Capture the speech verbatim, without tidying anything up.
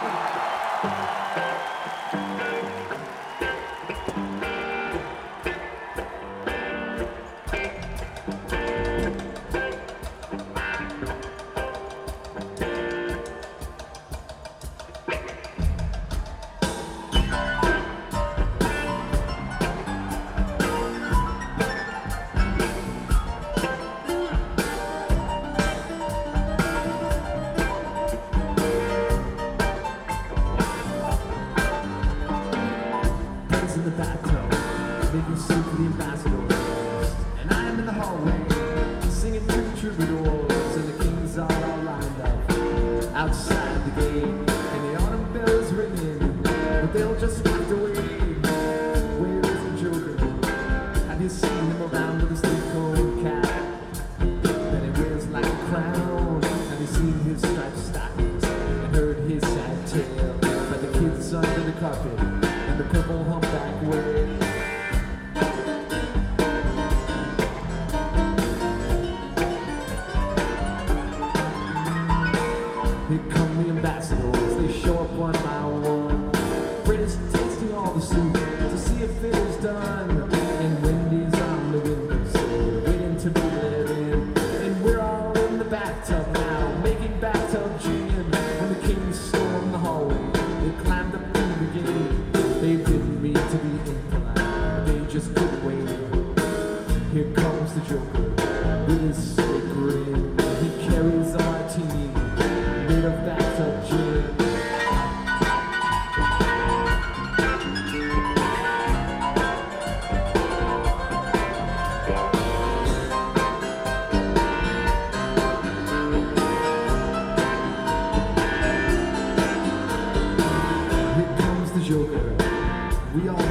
In the bathtub, making soup for the ambassadors, and I'm in the hallway, singing to the troubadours, and the kings are all lined up outside the gate, and the autumn bells ringing, but they'll just have to wait. Where is the Joker? Have you seen him around with a stick-on cap that he wears like a crown? Have you seen his striped stockings and heard his sad tale about the kids under the carpet and the purple humpback way? Here come the ambassadors, they show up one by one. British tasting all the soup to see if it is done. And Wendy's on the windowsill, waiting to be let in. And we're all in the bathtub now, making bathtub gin. When the kings stormed the hallway, they climbed up through the gate. They didn't mean to be impolite, but they just couldn't wait. Here comes the Joker with his sick grin. He carries a martini made of bathtub gin. Here comes the Joker. We all